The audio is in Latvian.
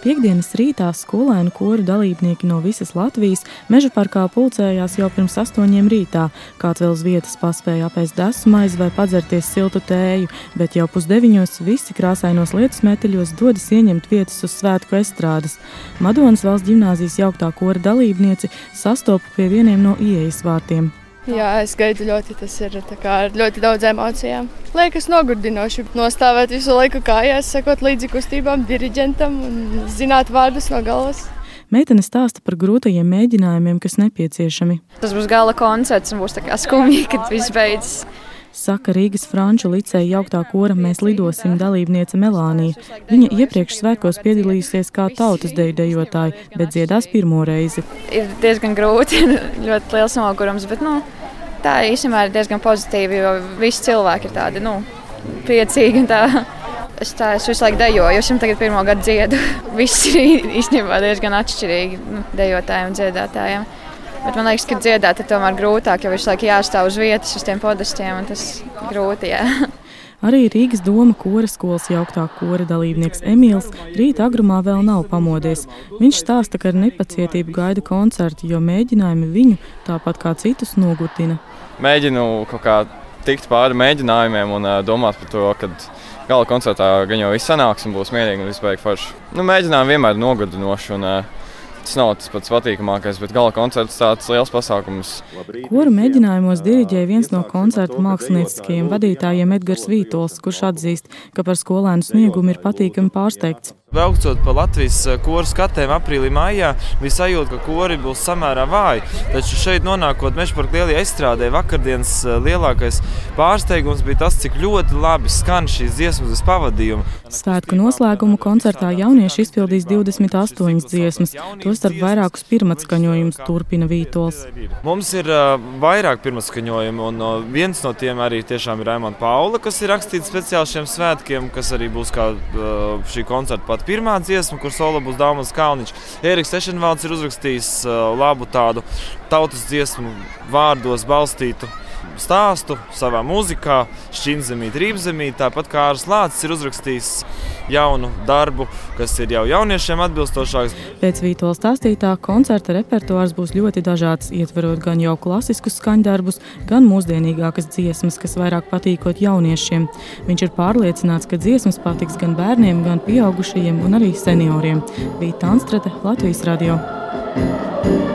Piektdienas rītā skolēnu koru dalībnieki no visas Latvijas Mežaparkā pulcējās jau pirms 8 rītā. Kāds vēl uz vietas paspēja apēst desu maizi vai padzerties siltu tēju, bet jau 8:30 visi krāsainos lietus meteļos dodas ieņemt vietas uz svētku estrādes. Madonas valsts ģimnāzijas jauktā kora dalībnieci sastopa pie vieniem no ieejas vārtiem. Jā, es gaidu ļoti, tas ir ar ļoti daudz emocijām. Liekas nogurdinoši nostāvēt visu laiku kājās, sekot līdzi kustībām, diriģentam un zināt vārdus no galvas. Meitene stāsta par grūtajiem mēģinājumiem, kas nepieciešami. Tas būs gala koncerts un būs tā kā skumji, kad viss beidzas. Saka Rīgas Franču liceja jauktā kora Mēs lidosim dalībniece Melānija. Viņa iepriekš svētkos piedalījusies kā tautas deju dejotāja, bet dziedās pirmo reizi. Ir diezgan grūti, ļoti liels nogurums, bet tā īstenībā ir diezgan pozitīvi, jo visi cilvēki ir tādi priecīgi. Es visu laiku dejoju, es tagad pirmo gadu dziedu. Visi ir īstenībā diezgan atšķirīgi dejotāji un dziedātājiem. Bet man liekas, ka dziedāt ir tomēr grūtāk, jo visu laiku jāstāv uz vietas, uz tiem podestiem, un tas ir grūti, jā. Arī Rīgas doma kora skolas jauktā kora dalībnieks Emīls rīta agrumā vēl nav pamodies. Viņš stāsta, ka ar nepacietību gaida koncertu, jo mēģinājumi viņu, tāpat kā citus, nogurdina. Mēģinu kaut kā tikt pāri mēģinājumiem un domāt par to, ka gala koncertā gan jau viss sanāks un būs mierīgi un viss beigas forši. Mēģinājumi vienmēr ir nogurdinoši un tas nav tas pats patīkamākais, bet gala koncerts tāds liels pasākums. Koru mēģinājumos diriģēja viens no koncerta mākslinieckajiem vadītājiem Edgars Vītols, kurš atzīst, ka par skolēnu sniegumu ir patīkami pārsteigts. Braucot pa Latvijas koru skatēm aprīlī, maijā, bija sajūta, ka kori būs samērā vāji. Taču šeit nonākot Mežaparka lielajā estrādē, vakardienas lielākais pārsteigums bija tas, cik ļoti labi skan šīs dziesmas bez pavadījuma. Svētku noslēgumu koncertā jaunieši izpildīs 28 dziesmas, tostarp vairākus pirmatskaņojumus, turpina Vītols. Mums ir vairāk pirmatskaņojumu, un viens no tiem arī tiešām ir Raimona Paula, kas ir rakstīts speciāli šiem svētkiem, kas arī būs kā šī koncerta pat pirmā dziesma, kur solo būs Daumanis Kalniņš. Eriks Ešenvalds ir uzrakstījis labu tādu tautas dziesmu vārdos balstītu stāstu savā mūzikā, Šķinzemīt, Rībzemīt, tāpat kā Kārlis Lācis ir uzrakstījis jaunu darbu, kas ir jau jauniešiem atbilstošāks. Pēc Vītola stāstītā koncerta repertuārs būs ļoti dažāds, ietverot gan jau klasiskus skaņdarbus, gan mūsdienīgākas dziesmas, kas vairāk patīkot jauniešiem. Viņš ir pārliecināts, ka dziesmas patiks gan bērniem, gan pieaugušajiem un arī senioriem. Vīta Anstrate, Latvijas radio.